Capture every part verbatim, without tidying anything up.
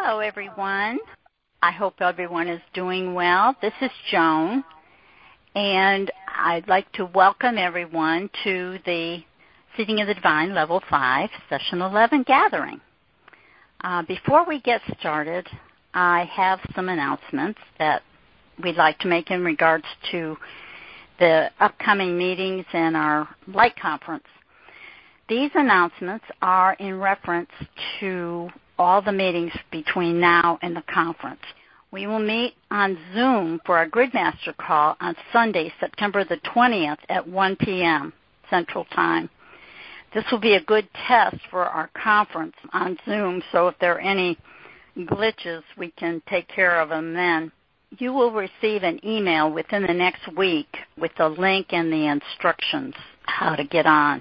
Hello, everyone. I hope everyone is doing well. This is Joan, and I'd like to welcome everyone to the Seeding of the Divine Level five, Session eleven gathering. Uh, before we get started, I have some announcements that we'd like to make in regards to the upcoming meetings and our Light Conference. These announcements are in reference to all the meetings between now and the conference. We will meet on Zoom for our Gridmaster call on Sunday, September the twentieth at one p.m. Central Time. This will be a good test for our conference on Zoom, so if there are any glitches, we can take care of them then. You will receive an email within the next week with the link and the instructions how to get on.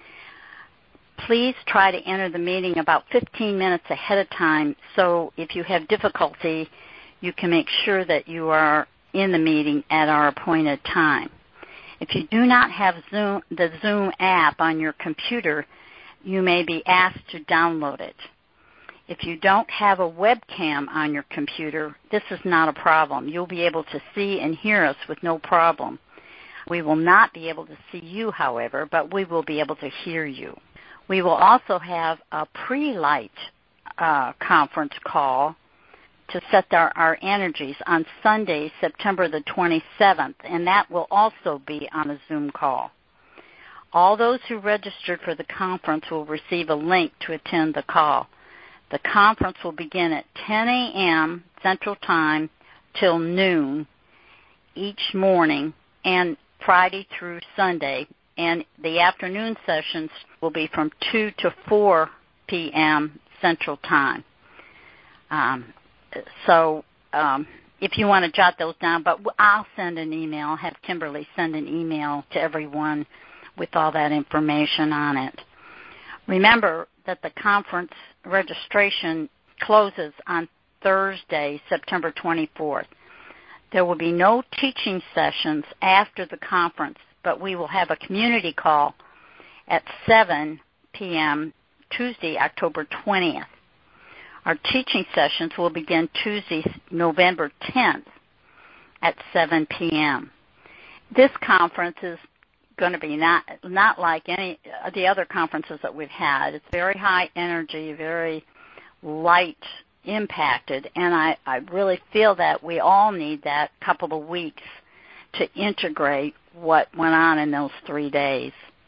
Please try to enter the meeting about fifteen minutes ahead of time, so if you have difficulty, you can make sure that you are in the meeting at our appointed time. If you do not have Zoom, the Zoom app on your computer, you may be asked to download it. If you don't have a webcam on your computer, this is not a problem. You'll be able to see and hear us with no problem. We will not be able to see you, however, but we will be able to hear you. We will also have a pre-light uh, conference call to set our, our energies on Sunday, September the twenty-seventh, and that will also be on a Zoom call. All those who registered for the conference will receive a link to attend the call. The conference will begin at ten a.m. Central Time till noon each morning and Friday through Sunday, and the afternoon sessions will be from two to four p.m. Central Time. Um, so um, if you want to jot those down, but I'll send an email, have Kimberly send an email to everyone with all that information on it. Remember that the conference registration closes on Thursday, September twenty-fourth. There will be no teaching sessions after the conference, but we will have a community call at seven p.m. Tuesday, October twentieth. Our teaching sessions will begin Tuesday, November tenth at seven p.m. This conference is going to be not not like any of the other conferences that we've had. It's very high energy, very light impacted, and I, I really feel that we all need that couple of weeks to integrate what went on in those three days.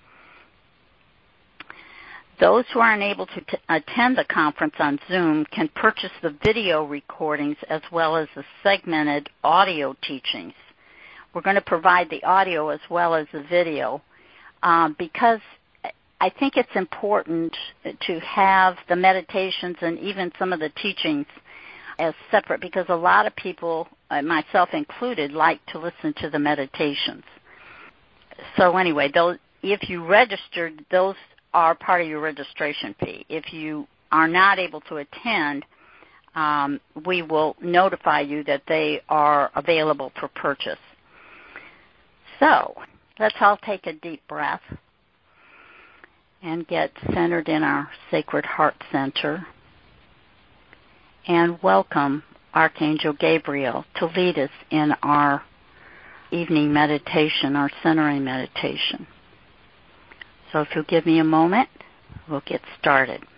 Those who are unable to t- attend the conference on Zoom can purchase the video recordings as well as the segmented audio teachings. We're going to provide the audio as well as the video um, because I think it's important to have the meditations and even some of the teachings as separate, because a lot of people, myself included, like to listen to the meditations. So anyway, those, if you registered, those are part of your registration fee. If you are not able to attend, um, we will notify you that they are available for purchase. So let's all take a deep breath and get centered in our Sacred Heart Center and welcome Archangel Gabriel to lead us in our evening meditation, our centering meditation. So if you'll give me a moment, we'll get started.